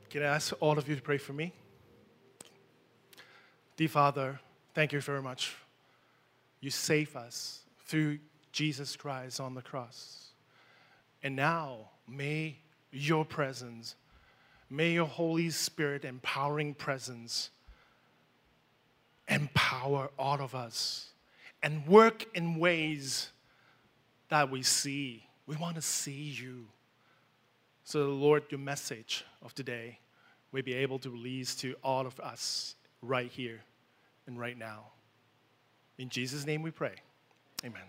Can I ask all of you to pray for me? Dear Father, thank you very much. You save us through Jesus Christ on the cross. And now, may your presence, may your Holy Spirit empowering presence empower all of us and work in ways that we see. We want to see you. So, Lord, your message of today will be able to release to all of us right here and right now. In Jesus' name we pray. Amen.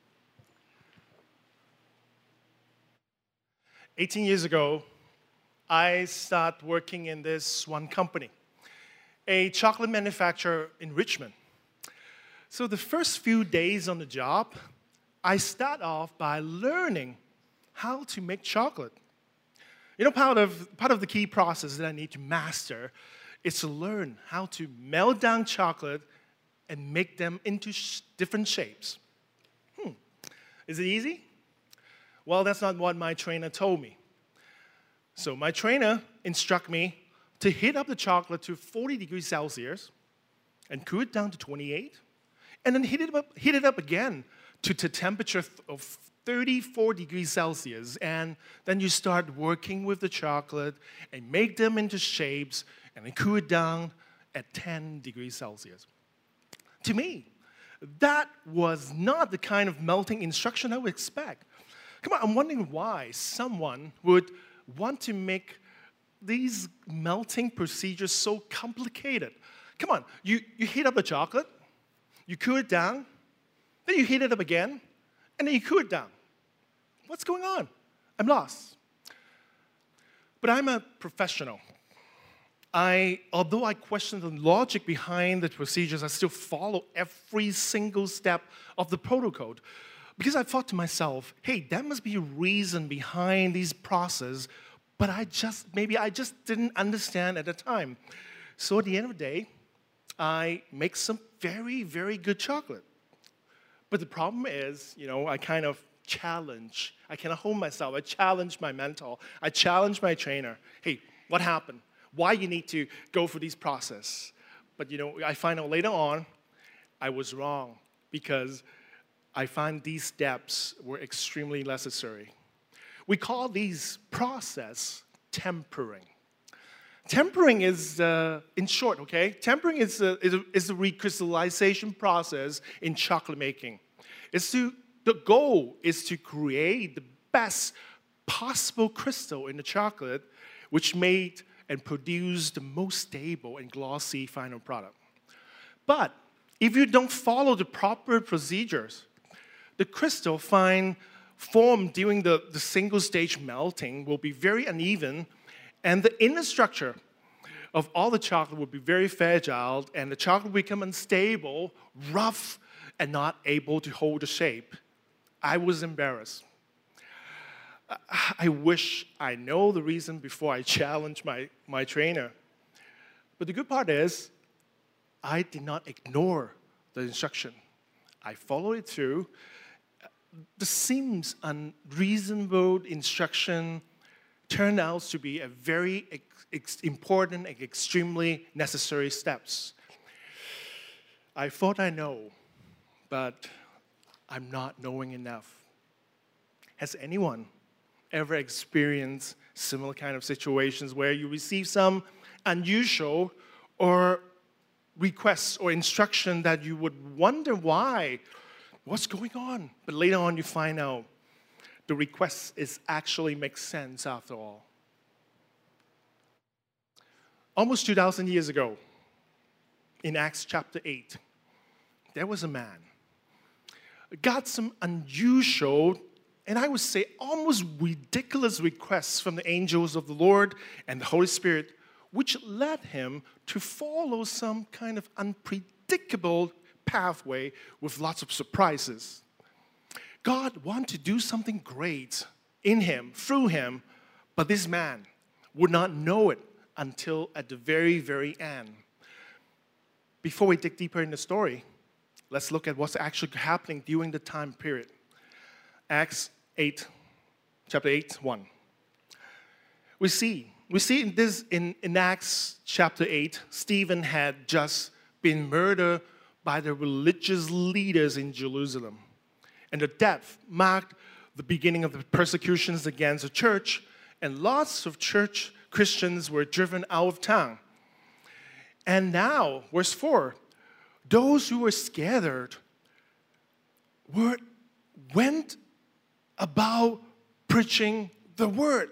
18 years ago, I started working in this one company, a chocolate manufacturer in Richmond. So the first few days on the job, I start off by learning how to make chocolate. You know, part of the key process that I need to master is to learn how to melt down chocolate and make them into different shapes. Is it easy? Well, that's not what my trainer told me. So my trainer instructed me to heat up the chocolate to 40 degrees Celsius and cool it down to 28, and then heat it up again to the temperature of 34 degrees Celsius, and then you start working with the chocolate and make them into shapes and then cool it down at 10 degrees Celsius. To me, that was not the kind of melting instruction I would expect. Come on, I'm wondering why someone would want to make these melting procedures so complicated. Come on, you heat up the chocolate, you cool it down, then you heat it up again, and then you cool it down. What's going on? I'm lost. But I'm a professional. Although I question the logic behind the procedures, I still follow every single step of the protocol. Because I thought to myself, hey, there must be a reason behind these processes, but maybe I just didn't understand at the time. So at the end of the day, I make some very, very good chocolate. But the problem is, I kind of hold myself. I challenge my mentor. I challenge my trainer. Hey, what happened? Why you need to go through this process? But I find out later on, I was wrong because I find these steps were extremely necessary. We call these process tempering. Tempering is, in short, okay? Tempering is a recrystallization process in chocolate making. The goal is to create the best possible crystal in the chocolate, which made and produced the most stable and glossy final product. But if you don't follow the proper procedures, the crystal formed during the single stage melting will be very uneven, and the inner structure of all the chocolate will be very fragile, and the chocolate will become unstable, rough, and not able to hold the shape. I was embarrassed. I wish I know the reason before I challenge my trainer. But the good part is, I did not ignore the instruction. I followed it through. The seems unreasonable instruction turned out to be a very important and extremely necessary steps. I thought I know, but I'm not knowing enough. Has anyone ever experienced similar kind of situations where you receive some unusual or requests or instruction that you would wonder why? What's going on? But later on you find out the request actually makes sense after all. Almost 2,000 years ago, in Acts chapter 8, there was a man. Got some unusual, and I would say almost ridiculous requests from the angels of the Lord and the Holy Spirit, which led him to follow some kind of unpredictable pathway with lots of surprises. God wanted to do something great in him, through him, but this man would not know it until at the very, very end. Before we dig deeper in the story, let's look at what's actually happening during the time period. Acts 8, chapter 8, 1. We see we see in Acts chapter 8, Stephen had just been murdered by the religious leaders in Jerusalem. And the death marked the beginning of the persecutions against the church, and lots of church Christians were driven out of town. And now, verse 4, those who were scattered went about preaching the word.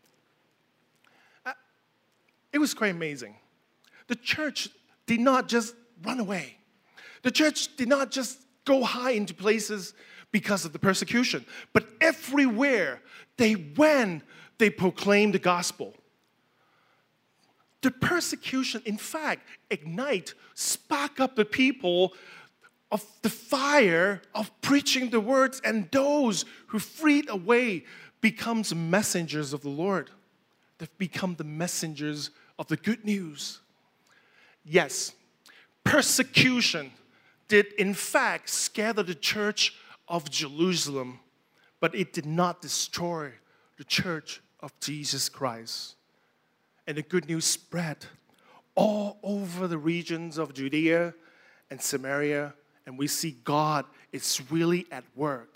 It was quite amazing. The church did not just run away. The church did not just go high into places because of the persecution, but everywhere they went, they proclaimed the gospel. The persecution, in fact, spark up the people of the fire of preaching the words, and those who freed away becomes messengers of the Lord. They've become the messengers of the good news. Yes, persecution did in fact scatter the church of Jerusalem, but it did not destroy the church of Jesus Christ. And the good news spread all over the regions of Judea and Samaria, and we see God is really at work.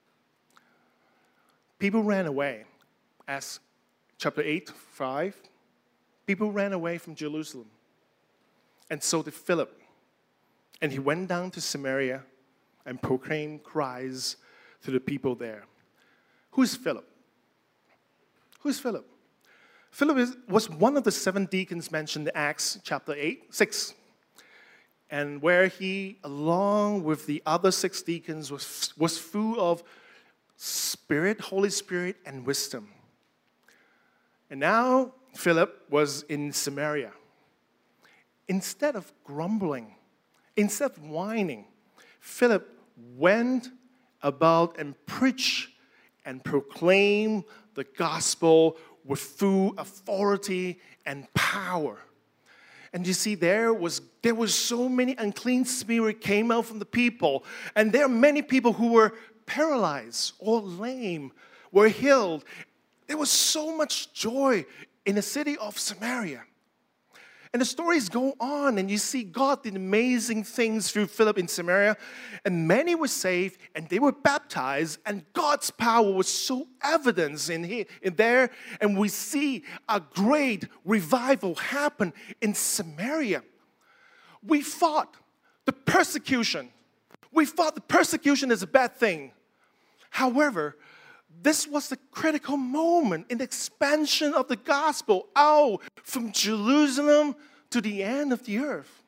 People ran away, as chapter 8:5. People ran away from Jerusalem, and so did Philip. And he went down to Samaria and proclaimed Christ to the people there. Who is Philip? Who is Philip? Philip was one of the 7 deacons mentioned in Acts chapter 6. And where he, along with the other 6 deacons, was full of Spirit, Holy Spirit, and wisdom. And now Philip was in Samaria. Instead of grumbling, instead of whining, Philip went about and preached and proclaimed the gospel with full authority and power. And you see, there was so many unclean spirits came out from the people, and there are many people who were paralyzed or lame were healed. There was so much joy in the city of Samaria. And the stories go on, and you see God did amazing things through Philip in Samaria, and many were saved, and they were baptized, and God's power was so evident in there, and we see a great revival happen in Samaria. We thought the persecution is a bad thing. However, this was the critical moment in the expansion of the gospel out from Jerusalem to the end of the earth.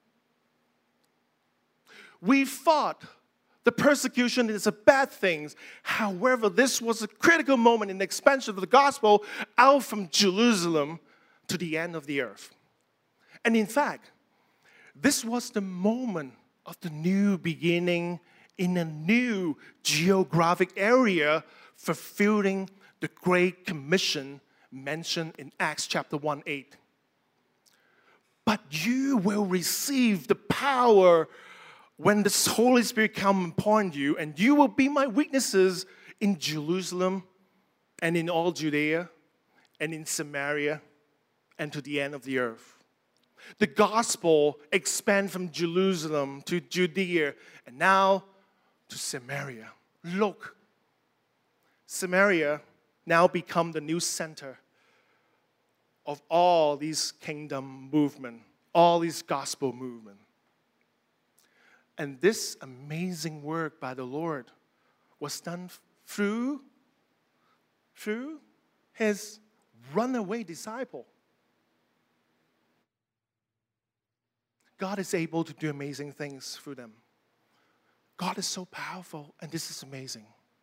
We thought the persecution is a bad thing. However, this was a critical moment in the expansion of the gospel out from Jerusalem to the end of the earth. And in fact, this was the moment of the new beginning in a new geographic area, fulfilling the Great Commission mentioned in Acts chapter 1:8. But you will receive the power when the Holy Spirit comes upon you, and you will be my witnesses in Jerusalem and in all Judea and in Samaria and to the end of the earth. The gospel expands from Jerusalem to Judea and now to Samaria. Look, Samaria now become the new center of all these kingdom movement, all these gospel movement. And this amazing work by the Lord was done through his runaway disciple. God is able to do amazing things through them. God is so powerful, and this is amazing.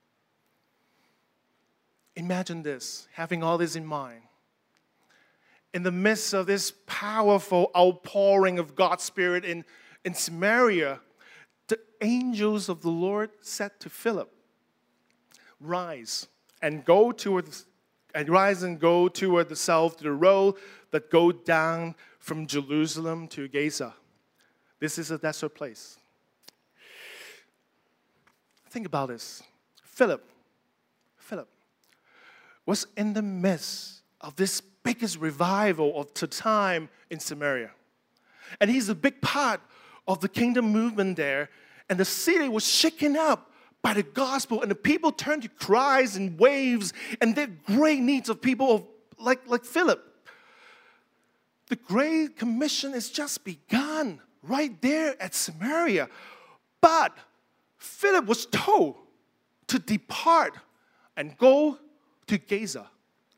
Imagine this, having all this in mind. In the midst of this powerful outpouring of God's Spirit in Samaria, the angels of the Lord said to Philip, rise and go toward the south to the road that go down from Jerusalem to Gaza. This is a desert place. Think about this. Philip was in the midst of this biggest revival of the time in Samaria. And he's a big part of the kingdom movement there. And the city was shaken up by the gospel, and the people turned to Christ in waves, and there are great needs of people like Philip. The Great Commission is just begun right there at Samaria. But Philip was told to depart and go to Gaza.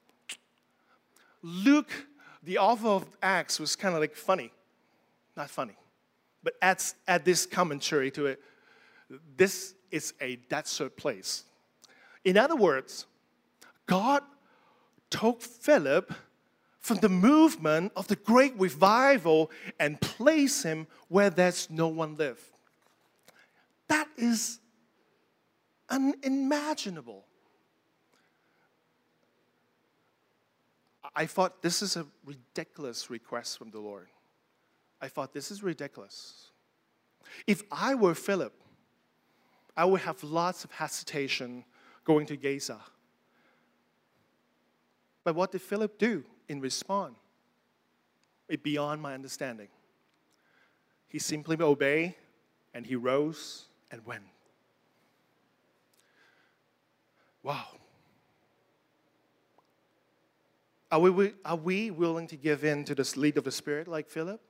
Luke, the author of Acts, was kind of like funny. Not funny, but adds this commentary to it. This is a desert place. In other words, God took Philip from the movement of the great revival and placed him where there's no one live. That is unimaginable. I thought this is a ridiculous request from the Lord. I thought this is ridiculous. If I were Philip, I would have lots of hesitation going to Gaza. But what did Philip do in response? It's beyond my understanding. He simply obeyed, and he rose and went. Wow. Are we willing to give in to this lead of the Spirit like Philip?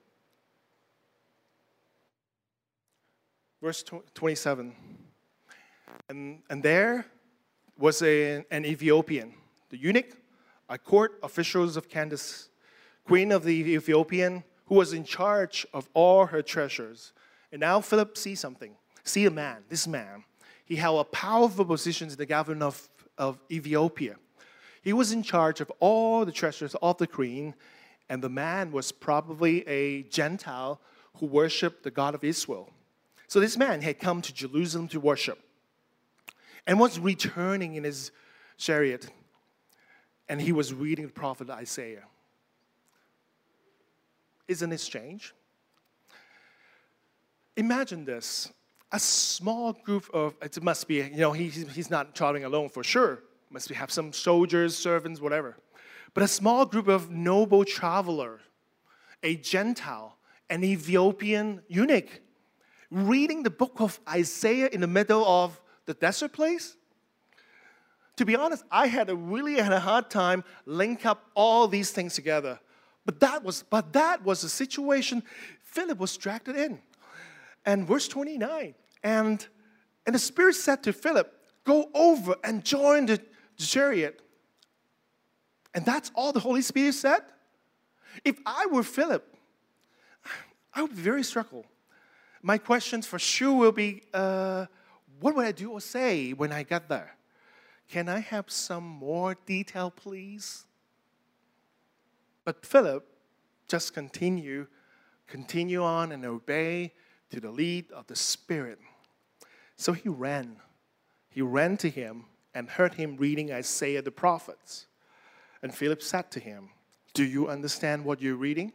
Verse 27. And there was an Ethiopian, the eunuch, a court officials of Candace, queen of the Ethiopian, who was in charge of all her treasures. And now Philip sees something. See a man, this man. He held a powerful position in the government of Ethiopia. He was in charge of all the treasures of the queen, and the man was probably a Gentile who worshiped the God of Israel. So this man had come to Jerusalem to worship and was returning in his chariot, and he was reading the prophet Isaiah. Isn't it strange? Imagine this. A small group of, it must be, he's not traveling alone for sure. Must have some soldiers, servants, whatever. But a small group of noble traveler, a Gentile, an Ethiopian eunuch, reading the book of Isaiah in the middle of the desert place? To be honest, I had a hard time link up all these things together. But that was a situation Philip was dragged in. And verse 29, and the Spirit said to Philip, go over and join the chariot. And that's all the Holy Spirit said? If I were Philip, I would be very struggled. My questions for sure will be, what would I do or say when I get there? Can I have some more detail, please? But Philip just continue on and obey to the lead of the Spirit. So he ran. He ran to him and heard him reading Isaiah the prophets. And Philip said to him, do you understand what you're reading?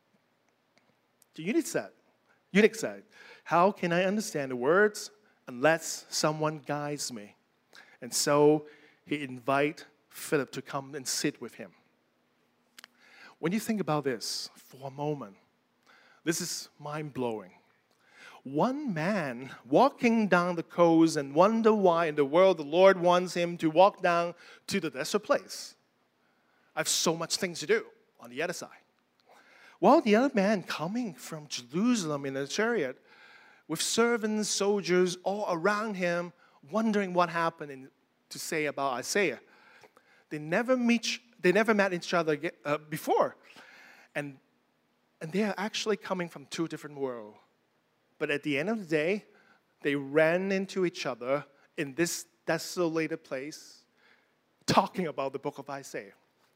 The eunuch said, how can I understand the words unless someone guides me? And so he invited Philip to come and sit with him. When you think about this for a moment, this is mind-blowing. One man walking down the coast and wonder why in the world the Lord wants him to walk down to the desert place. I have so much things to do on the other side. While the other man coming from Jerusalem in a chariot with servants, soldiers all around him, wondering what happened to say about Isaiah. They never met each other before. And they are actually coming from two different worlds. But at the end of the day, they ran into each other in this desolated place, talking about the book of Isaiah.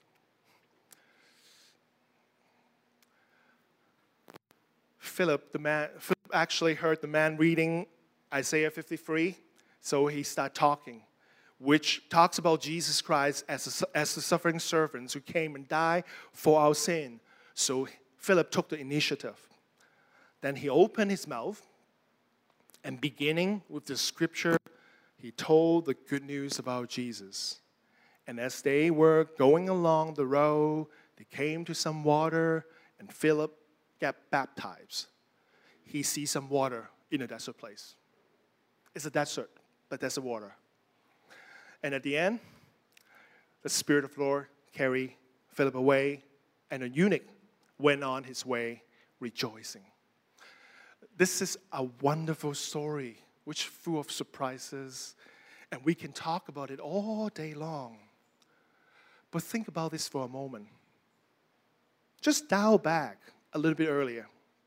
Philip actually heard the man reading Isaiah 53, so he started talking, which talks about Jesus Christ as the suffering servant who came and died for our sin. So Philip took the initiative. Then he opened his mouth, and beginning with the scripture, he told the good news about Jesus. And as they were going along the road, They came to some water, and Philip got baptized. He sees some water in a desert place. It's a desert, but there's a water. And at the end, the Spirit of the Lord carried Philip away, and a eunuch went on his way rejoicing. This is a wonderful story, which is full of surprises, and we can talk about it all day long. But think about this for a moment. Just dial back a little bit earlier.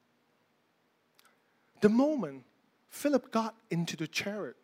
The moment Philip got into the chariot,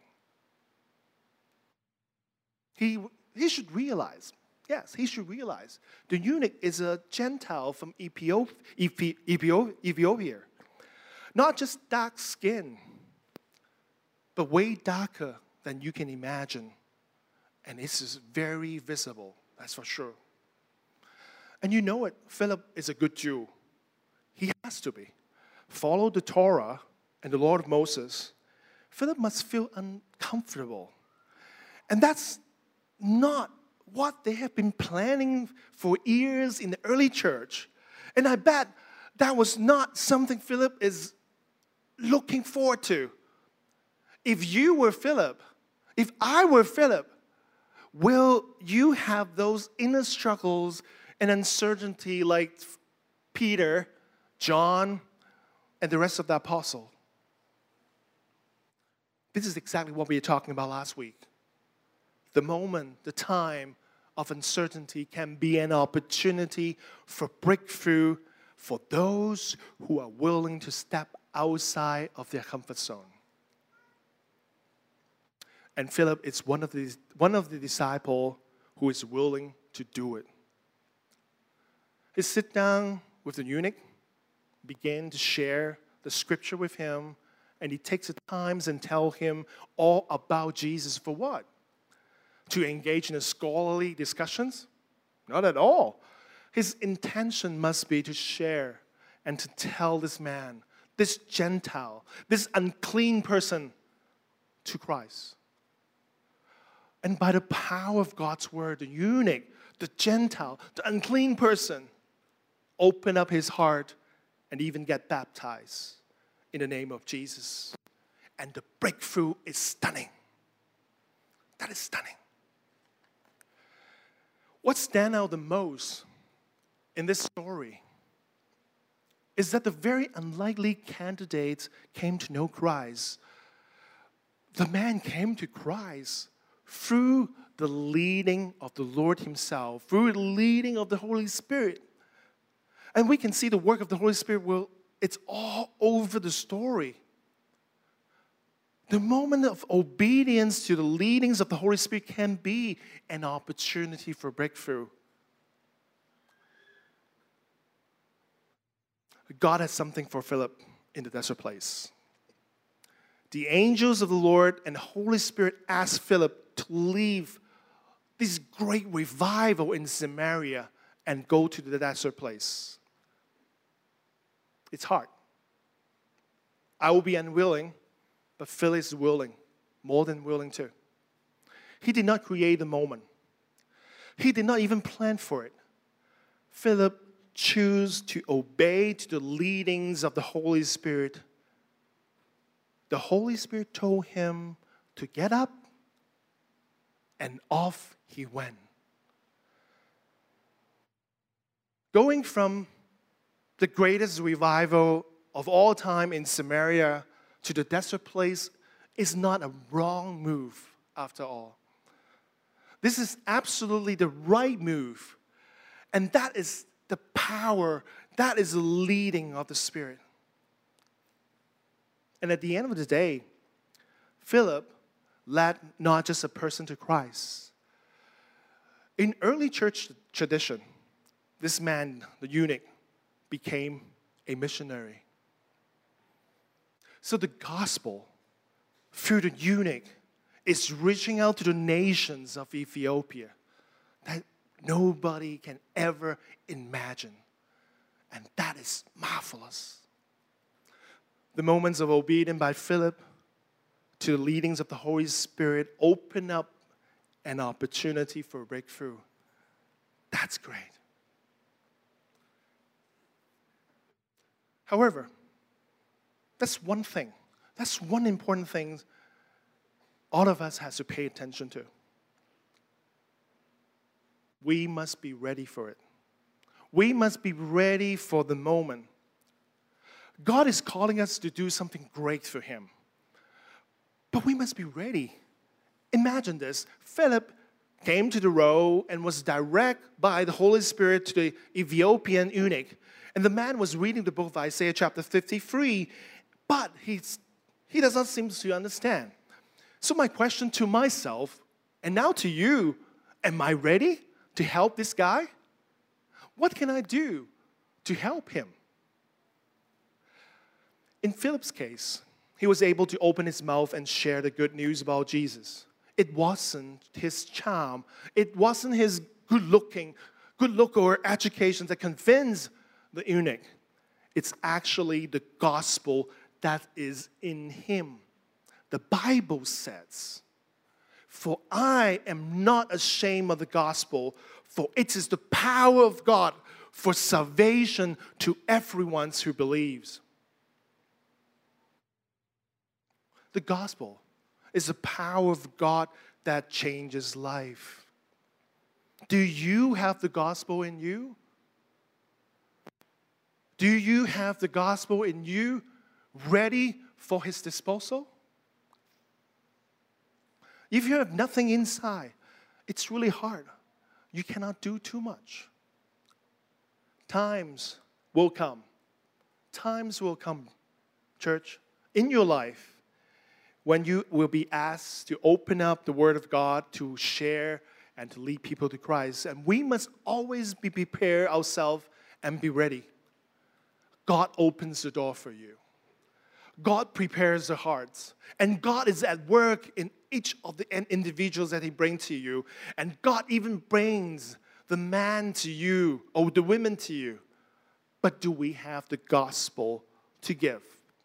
he should realize, yes, he should realize, the eunuch is a Gentile from Ethiopia. Not just dark skin, but way darker than you can imagine. And this is very visible, that's for sure. And you know it, Philip is a good Jew. He has to be. Follow the Torah and the law of Moses. Philip must feel uncomfortable. And that's not what they have been planning for years in the early church. And I bet that was not something Philip is looking forward to. If you were Philip, if I were Philip, will you have those inner struggles and uncertainty like Peter, John, and the rest of the apostle? This is exactly what we were talking about last week. The moment, the time of uncertainty can be an opportunity for breakthrough for those who are willing to step outside of their comfort zone. And Philip is one of the disciples who is willing to do it. He sit down with the eunuch, began to share the scripture with him, and he takes the times and tell him all about Jesus for what? To engage in a scholarly discussions? Not at all. His intention must be to share and to tell this man, this Gentile, this unclean person to Christ. And by the power of God's word, the eunuch, the Gentile, the unclean person, open up his heart and even get baptized in the name of Jesus. And the breakthrough is stunning. That is stunning. What stands out the most in this story is that the very unlikely candidates came to know Christ. The man came to Christ through the leading of the Lord himself, through the leading of the Holy Spirit. And we can see the work of the Holy Spirit, it's all over the story. The moment of obedience to the leadings of the Holy Spirit can be an opportunity for breakthrough. God has something for Philip in the desert place. The angels of the Lord and the Holy Spirit asked Philip to leave this great revival in Samaria and go to the desert place. It's hard. I will be unwilling, but Philip is willing, more than willing to. He did not create the moment. He did not even plan for it. Philip chose to obey to the leadings of the Holy Spirit. The Holy Spirit told him to get up, and off he went. Going from the greatest revival of all time in Samaria to the desert place is not a wrong move after all. This is absolutely the right move. And that is the power, that is the leading of the Spirit. And at the end of the day, Philip led not just a person to Christ. In early church tradition, this man, the eunuch, became a missionary. So the gospel, through the eunuch, is reaching out to the nations of Ethiopia that nobody can ever imagine. And that is marvelous. The moments of obedience by Philip to the leadings of the Holy Spirit open up an opportunity for breakthrough. That's great. However, that's one thing. That's one important thing all of us has to pay attention to. We must be ready for it. We must be ready for the moment. God is calling us to do something great for Him. But we must be ready. Imagine this. Philip came to the road and was directed by the Holy Spirit to the Ethiopian eunuch. And the man was reading the book of Isaiah chapter 53, but he does not seem to understand. So my question to myself, and now to you, am I ready to help this guy? What can I do to help him? In Philip's case, he was able to open his mouth and share the good news about Jesus. It wasn't his charm. It wasn't his good look or education that convinced the eunuch. It's actually the gospel that is in him. The Bible says, "For I am not ashamed of the gospel, for it is the power of God for salvation to everyone who believes." The gospel is the power of God that changes life. Do you have the gospel in you? Do you have the gospel in you ready for His disposal? If you have nothing inside, it's really hard. You cannot do too much. Times will come. Times will come, church, in your life when you will be asked to open up the Word of God to share and to lead people to Christ. And we must always be prepared ourselves and be ready. God opens the door for you. God prepares the hearts. And God is at work in each of the individuals that He brings to you. And God even brings the man to you or the women to you. But do we have the gospel to give?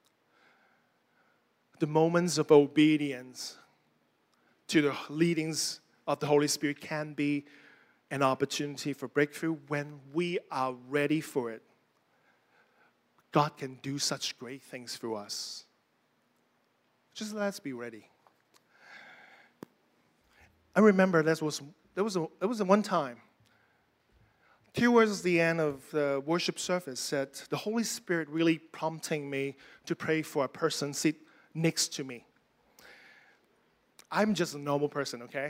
The moments of obedience to the leadings of the Holy Spirit can be an opportunity for breakthrough when we are ready for it. God can do such great things through us. Just let's be ready. I remember there was one time, towards the end of the worship service, that the Holy Spirit really prompting me to pray for a person sit next to me. I'm just a normal person, okay?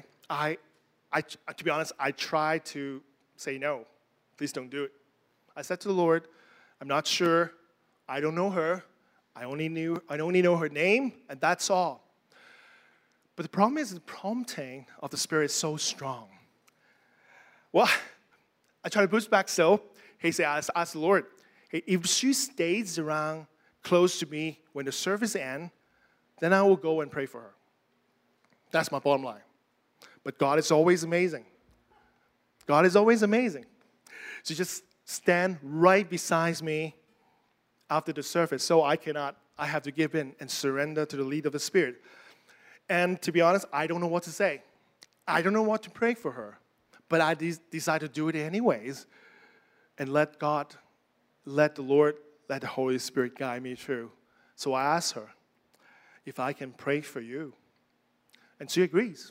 To be honest, I try to say no. Please don't do it. I said to the Lord, I'm not sure. I don't know her. I only know her name, and that's all. But the problem is the prompting of the Spirit is so strong. Well, I try to push back still. I ask the Lord, hey, if she stays around close to me when the service ends, then I will go and pray for her. That's my bottom line. But God is always amazing. God is always amazing. So just stand right beside me after the service. So I have to give in and surrender to the lead of the Spirit. And to be honest, I don't know what to say. I don't know what to pray for her. But I decide to do it anyways and let the Lord, let the Holy Spirit guide me through. So I asked her if I can pray for you. And she agrees.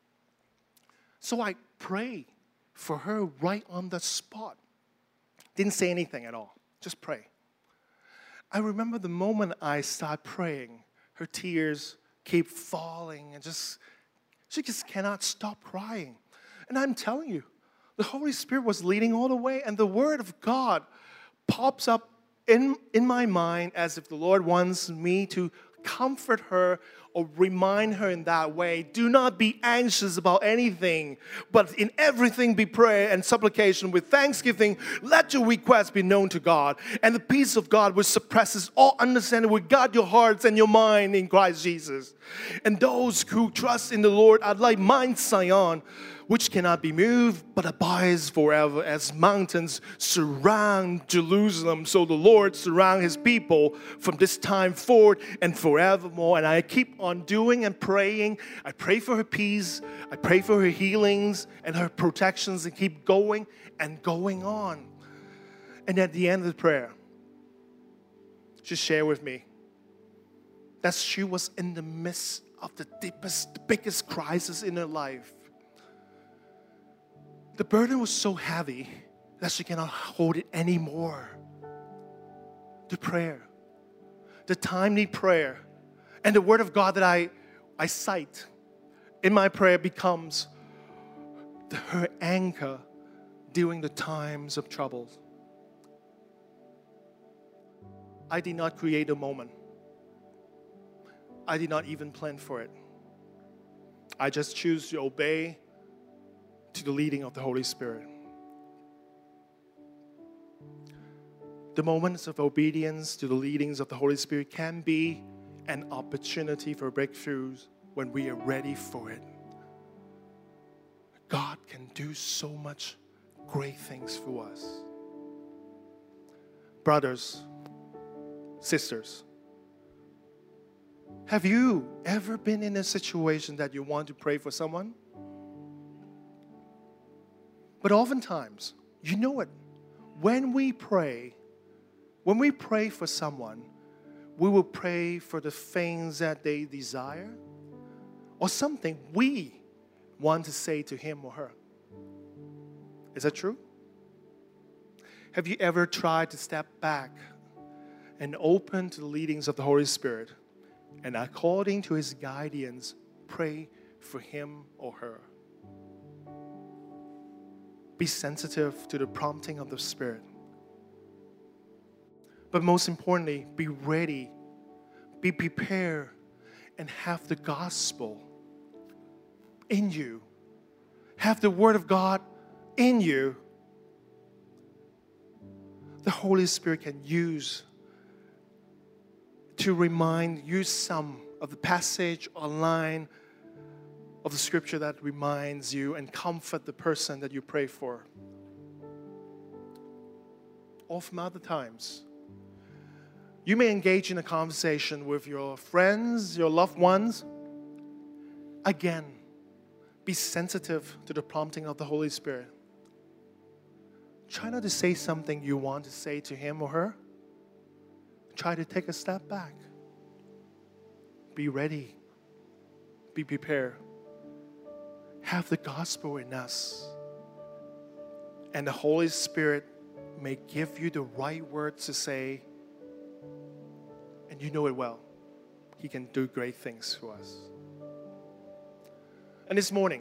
So I pray for her right on the spot. Didn't say anything at all. Just pray. I remember the moment I started praying, her tears keep falling and she just cannot stop crying. And I'm telling you, the Holy Spirit was leading all the way, and the Word of God pops up in my mind as if the Lord wants me to comfort her or remind her in that way. Do not be anxious about anything, but in everything be prayer and supplication with thanksgiving. Let your requests be known to God, and the peace of God, which suppresses all understanding, will guard your hearts and your mind in Christ Jesus. And those who trust in the Lord are like Mount Zion, which cannot be moved, but abides forever, as mountains surround Jerusalem. So the Lord surround His people from this time forward and forevermore. And I keep on doing and praying. I pray for her peace. I pray for her healings and her protections, and keep going and going on. And at the end of the prayer, she shared with me that she was in the midst of the deepest, biggest crisis in her life. The burden was so heavy that she cannot hold it anymore. The prayer, the timely prayer, and the word of God that I cite in my prayer becomes her anchor during the times of trouble. I did not create a moment. I did not even plan for it. I just choose to obey to the leading of the Holy Spirit. The moments of obedience to the leadings of the Holy Spirit can be an opportunity for breakthroughs when we are ready for it. God can do so much great things for us. Brothers, sisters, have you ever been in a situation that you want to pray for someone? But oftentimes, you know it, when we pray for someone, we will pray for the things that they desire or something we want to say to him or her. Is that true? Have you ever tried to step back and open to the leadings of the Holy Spirit and according to his guidance, pray for him or her? Be sensitive to the prompting of the Spirit. But most importantly, be ready, be prepared, and have the gospel in you. Have the Word of God in you. The Holy Spirit can use to remind you some of the passage or line of the scripture that reminds you and comfort the person that you pray for. Or from other times, you may engage in a conversation with your friends, your loved ones. Again, be sensitive to the prompting of the Holy Spirit. Try not to say something you want to say to him or her. Try to take a step back. Be ready. Be prepared. Have the gospel in us. And the Holy Spirit may give you the right words to say. And you know it well. He can do great things for us. And this morning,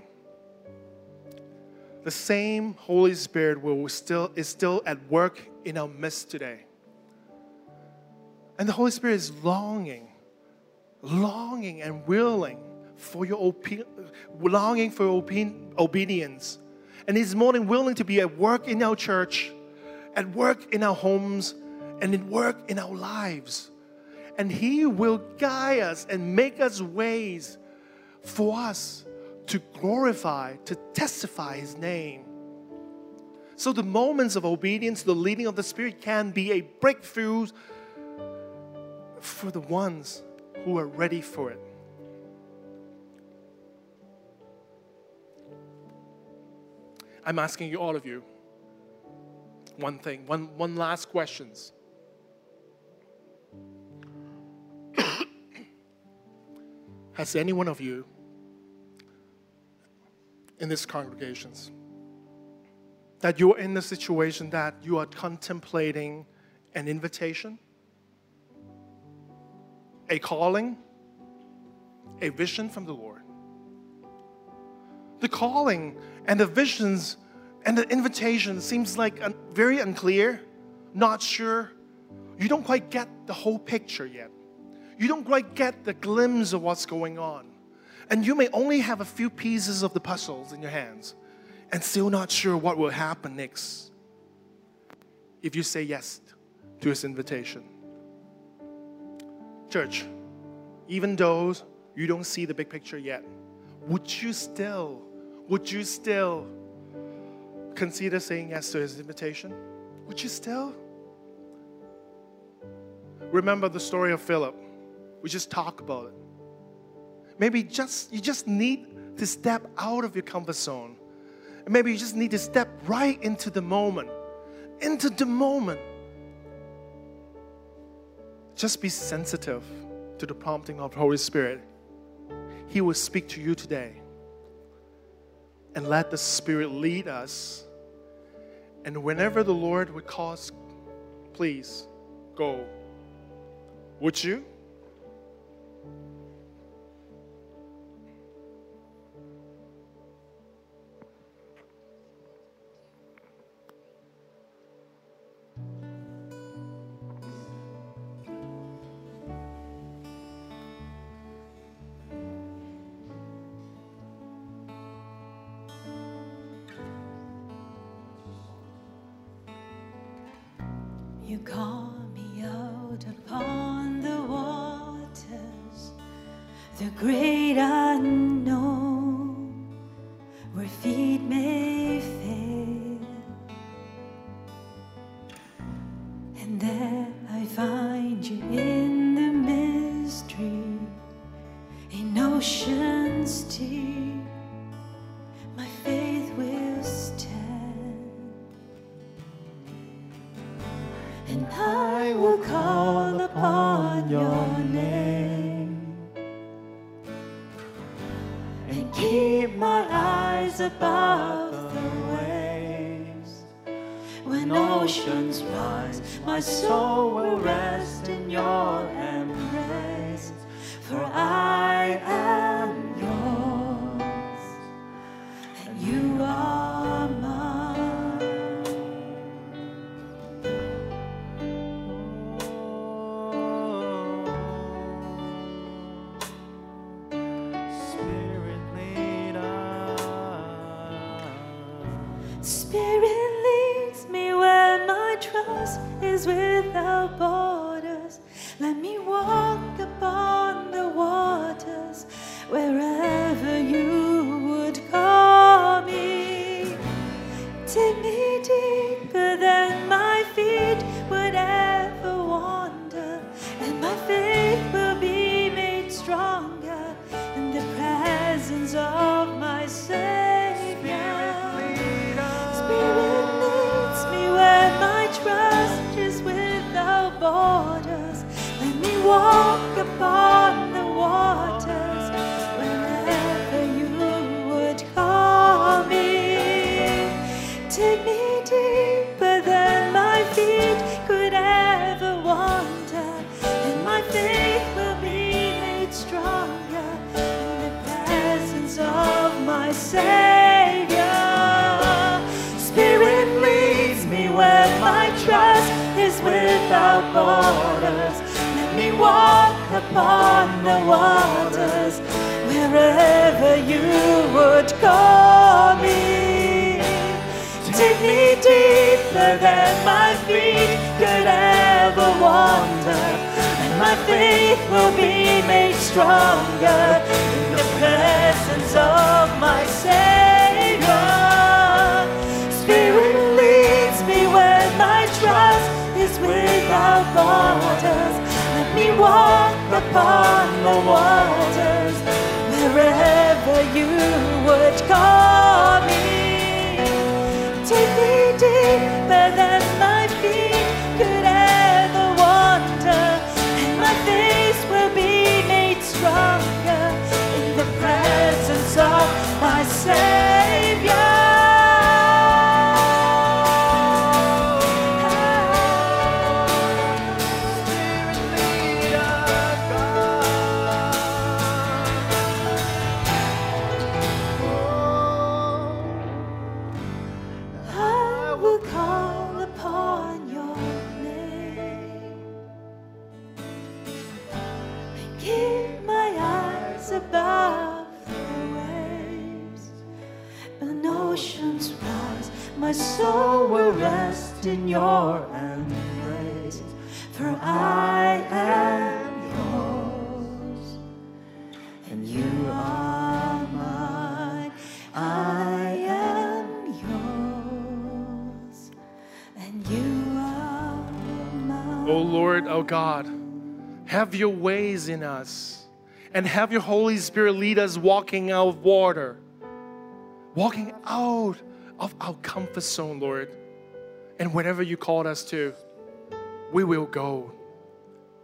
the same Holy Spirit is still at work in our midst today. And the Holy Spirit is longing and willing for your obedience. And He's more than willing to be at work in our church, at work in our homes, and at work in our lives. And He will guide us and make us ways for us to glorify, to testify His name. So the moments of obedience to the leading of the Spirit can be a breakthrough for the ones who are ready for it. I'm asking you, all of you, one thing, one last question. Has any one of you in this congregations that you're in the situation that you are contemplating an invitation, a calling, a vision from the Lord? The calling and the visions and the invitation seems like very unclear, not sure. You don't quite get the whole picture yet. You don't quite get the glimpse of what's going on. And you may only have a few pieces of the puzzles in your hands and still not sure what will happen next if you say yes to His invitation. Church, even though you don't see the big picture yet, would you still consider saying yes to His invitation? Would you still? Remember the story of Philip. We just talked about it. Maybe you just need to step out of your comfort zone. And maybe you just need to step right into the moment. Just be sensitive to the prompting of the Holy Spirit. He will speak to you today. And let the Spirit lead us. And whenever the Lord would call us, please go. Would you? You call me out upon the waters, the great unknown, where feet may fail. And there I find you in the mystery, in oceans deep, my faith will stand. And I will call upon your name and keep my eyes above the waves. When oceans rise, my soul will rest in your embrace. For I am yours, and you are mine. Spirit leads me where my trust is without borders. Let me walk upon the waters wherever you would call me. Take me deeper than my feet would ever wander, and my faith will be made stronger in the presence of my Savior. Spirit leads me where my trust is without borders. Let me walk upon the waters wherever you would call me. Take me deeper than my feet could ever wander, and my faith will be made stronger in the presence of my Savior. Spirit leads me where my trust is without borders. Let me walk upon the waters wherever you would call me. Take me deeper than my feet could ever wander, and my faith will be made stronger in the presence of my Savior. Spirit leads me where my trust is without borders. Let me walk upon the waters wherever you would call me. Take me deeper than my feet could ever wander, and my faith will be made stronger in the presence of my Savior. Above the waves, when oceans rise, my soul will rest in your embrace. For I am yours, and you are mine. I am yours, and you are mine. Oh Lord, oh God, have your ways in us. And have your Holy Spirit lead us walking out of water. Walking out of our comfort zone, Lord. And whatever you called us to, we will go.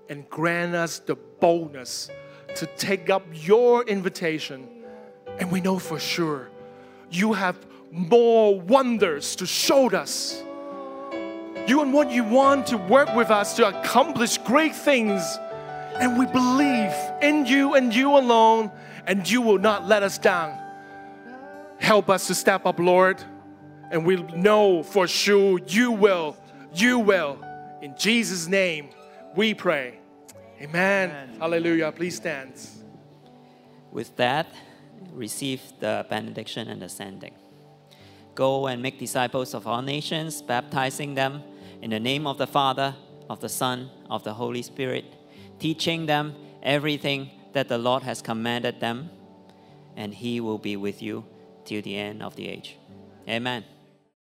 and grant us the boldness to take up your invitation. And we know for sure you have more wonders to show us. You and what you want to work with us to accomplish great things. And we believe in you and you alone, and you will not let us down. Help us to step up, Lord. And we know for sure you will. You will. In Jesus' name we pray. Amen. Hallelujah. Please stand. With that, receive the benediction and the sending. Go and make disciples of all nations, baptizing them in the name of the Father, of the Son, of the Holy Spirit, teaching them everything that the Lord has commanded them, and He will be with you till the end of the age. Amen.